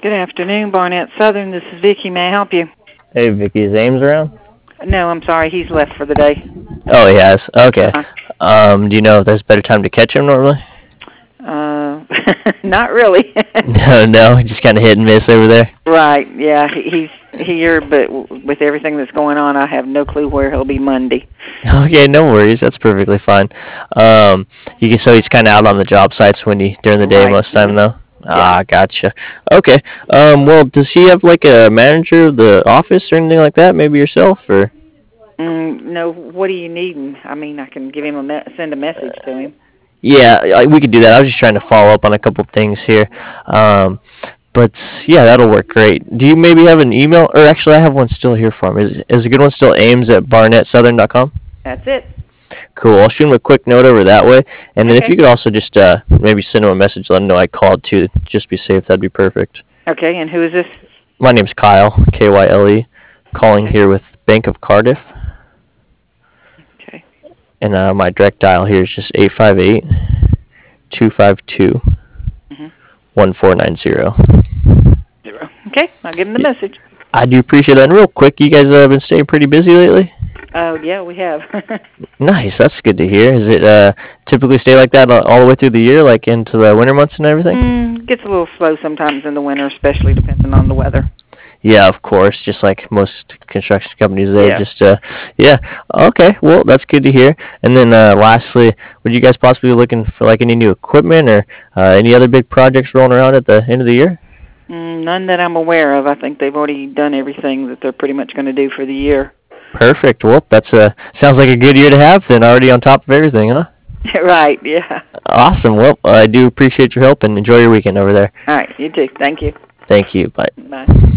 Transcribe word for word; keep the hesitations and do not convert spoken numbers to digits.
Good afternoon, Barnett Southern. This is Vicki. May I help you? Hey, Vicky, is Ames around? No, I'm sorry. He's left for the day. Oh, he has. Okay. Uh, Um, do you know if there's a better time to catch him normally? uh not really. No, no, just kind of hit and miss over there. Right. Yeah, he- he's here, but w- with everything that's going on, I have no clue where he'll be Monday. Okay, no worries. That's perfectly fine. Um, you can so he's kind of out on the job sites when he during the day Right. most of the time though. Yeah. Ah, gotcha. Okay. Um, well, does he have like a manager of the office or anything like that? Maybe yourself or? Mm, no, what do you need? I mean, I can give him a me- send a message to him. Yeah, I- we could do that. I was just trying to follow up on a couple things here. Um, but yeah, that'll work great. Do you maybe have an email? Or actually, I have one still here for him. Is, is a good one still Ames at barnett southern dot com? That's it. Cool. I'll shoot him a quick note over that way. And then if Okay. you could also just uh, maybe send him a message, let him know I called too. Just be safe. That'd be perfect. Okay, and who is this? My name's Kyle, K Y L E, calling Okay. here with Bank of Cardiff. Okay. And uh, my direct dial here is just eight five eight, two five two, hmm one four nine zero. Zero. Okay, I'll give him the Yeah. message. I do appreciate that. And real quick, you guys uh, been staying pretty busy lately? Oh, yeah, we have. Nice. That's good to hear. Is it uh, typically stay like that all all the way through the year, like into the winter months and everything? mm, gets a little slow sometimes in the winter, especially depending on the weather. Yeah, of course. Just like most construction companies, there. Yeah. Just uh, yeah. Okay. Well, that's good to hear. And then uh, lastly, would you guys possibly be looking for like any new equipment or uh, any other big projects rolling around at the end of the year? Mm, none that I'm aware of. I think they've already done everything that they're pretty much going to do for the year. Perfect. Well, that's uh, sounds like a good year to have. Then already on top of everything, huh? Right, yeah. Awesome. Well, I do appreciate your help and enjoy your weekend over there. All right, you too. Thank you. Thank you. Bye. Bye.